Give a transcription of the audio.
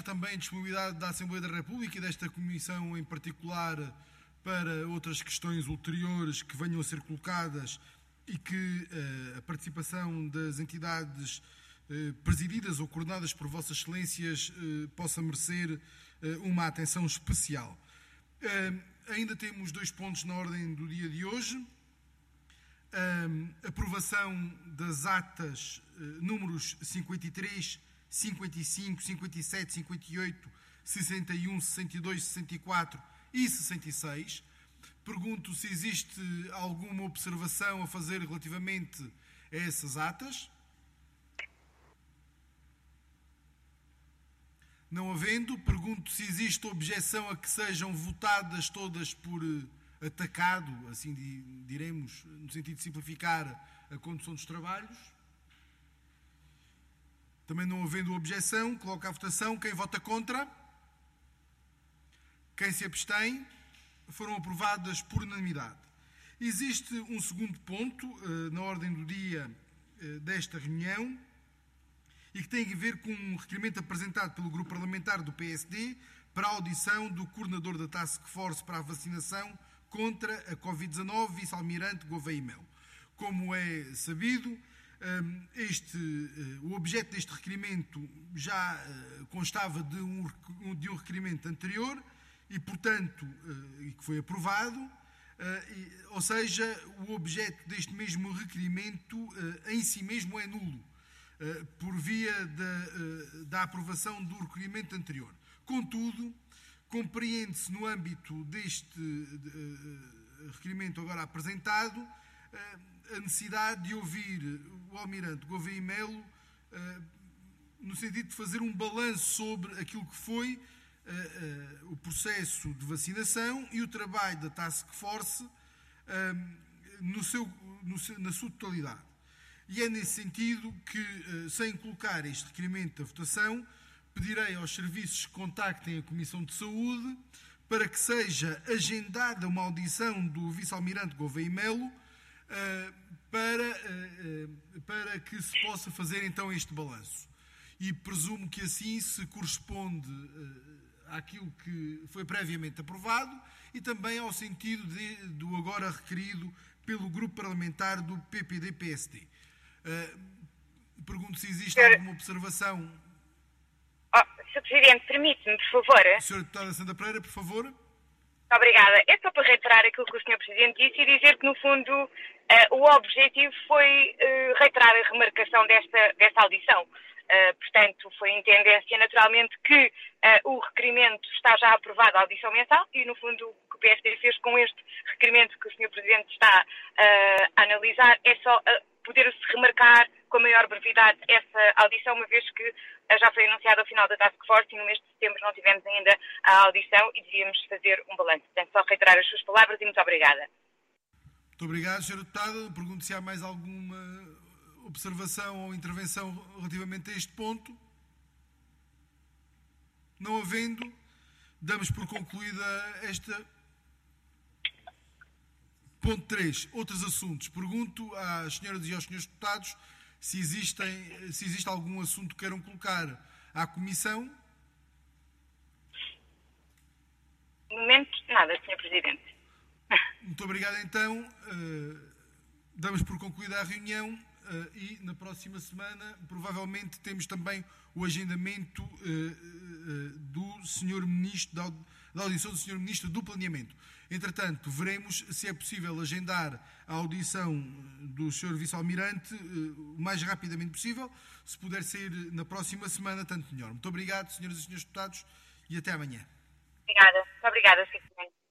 também a disponibilidade da Assembleia da República e desta Comissão em particular para outras questões ulteriores que venham a ser colocadas e que a participação das entidades presididas ou coordenadas por Vossas Excelências possa merecer uma atenção especial. Ainda temos 2 pontos na ordem do dia de hoje. Aprovação das atas números 53, 55, 57, 58, 61, 62, 64 e 66. Pergunto se existe alguma observação a fazer relativamente a essas atas. Não havendo, pergunto se existe objeção a que sejam votadas todas por atacado, assim diremos, no sentido de simplificar a condução dos trabalhos. Também não havendo objeção, coloco à votação. Quem vota contra? Quem se abstém? Foram aprovadas por unanimidade. Existe um segundo ponto na ordem do dia desta reunião e que tem a ver com um requerimento apresentado pelo Grupo Parlamentar do PSD para a audição do coordenador da Task Force para a vacinação contra a Covid-19, vice-almirante Gouveia e Melo. Como é sabido, o objeto deste requerimento já constava de um requerimento anterior e, portanto, que foi aprovado, ou seja, o objeto deste mesmo requerimento em si mesmo é nulo, por via da aprovação do requerimento anterior. Contudo, compreende-se no âmbito deste requerimento agora apresentado a necessidade de ouvir o almirante Gouveia e Melo no sentido de fazer um balanço sobre aquilo que foi o processo de vacinação e o trabalho da Task Force na sua totalidade. E é nesse sentido que, sem colocar este requerimento à votação, pedirei aos serviços que contactem a Comissão de Saúde para que seja agendada uma audição do vice-almirante Gouveia e Melo para que se possa fazer então este balanço. E presumo que assim se corresponde àquilo que foi previamente aprovado e também ao sentido do agora requerido pelo grupo parlamentar do PPD-PSD. Pergunto se existe alguma observação. Sr. Presidente, permite-me, por favor. Sra. Deputada Sandra Pereira, por favor. Muito obrigada. É só para reiterar aquilo que o Sr. Presidente disse e dizer que, no fundo, o objetivo foi reiterar a remarcação desta audição. Portanto, foi em tendência, naturalmente, que o requerimento está já aprovado à audição mensal e, no fundo, o que o PSD fez com este requerimento que o Sr. Presidente está a analisar é só poder-se remarcar com a maior brevidade essa audição, uma vez que já foi anunciada ao final da Task Force e no mês de setembro não tivemos ainda a audição e devíamos fazer um balanço. Portanto, só reiterar as suas palavras e muito obrigada. Muito obrigado, Sra. Deputada. Pergunto se há mais alguma observação ou intervenção relativamente a este ponto. Não havendo, damos por concluída esta. Ponto 3. Outros assuntos. Pergunto às senhoras e aos senhores deputados se existe algum assunto que queiram colocar à Comissão. No momento, nada, Sr. Presidente. Muito obrigado, então. Damos por concluída a reunião e na próxima semana provavelmente temos também o agendamento do Sr. Ministro, da audição do Sr. Ministro do Planeamento. Entretanto, veremos se é possível agendar a audição do Sr. Vice-Almirante o mais rapidamente possível. Se puder ser na próxima semana, tanto melhor. Muito obrigado, senhoras e senhores deputados, e até amanhã. Obrigada. Muito obrigada, Sr. Presidente.